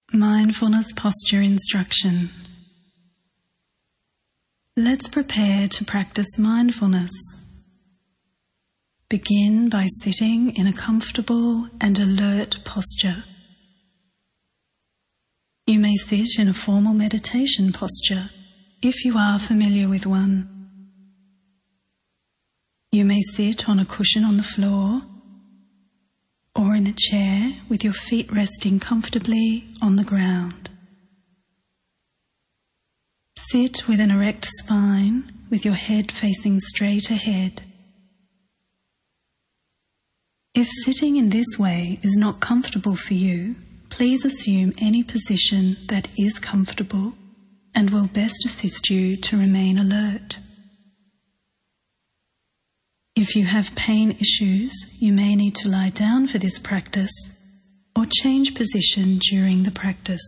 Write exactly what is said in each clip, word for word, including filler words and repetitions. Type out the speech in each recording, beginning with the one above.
Mindfulness posture instruction. Let's prepare to practice mindfulness. Begin by sitting in a comfortable and alert posture. You may sit in a formal meditation posture if you are familiar with one. You may sit on a cushion on the floor or in a chair with your feet resting comfortably on the ground. Sit with an erect spine with your head facing straight ahead. If sitting in this way is not comfortable for you, please assume any position that is comfortable and will best assist you to remain alert. If you have pain issues, you may need to lie down for this practice or change position during the practice.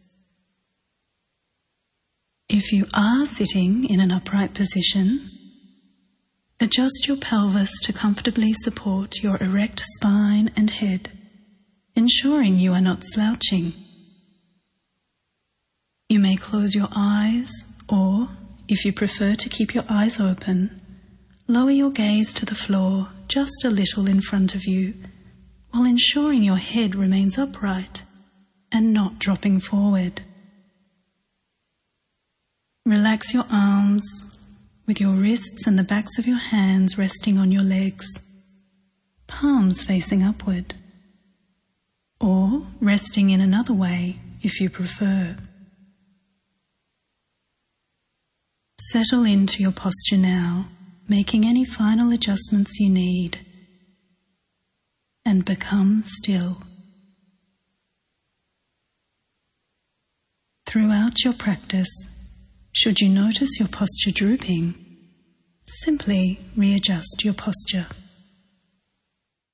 If you are sitting in an upright position, adjust your pelvis to comfortably support your erect spine and head, ensuring you are not slouching. You may close your eyes or, if you prefer to keep your eyes open, lower your gaze to the floor just a little in front of you, while ensuring your head remains upright and not dropping forward. Relax your arms with your wrists and the backs of your hands resting on your legs, palms facing upward, or resting in another way if you prefer. Settle into your posture now, making any final adjustments you need, and become still. Throughout your practice, should you notice your posture drooping, simply readjust your posture.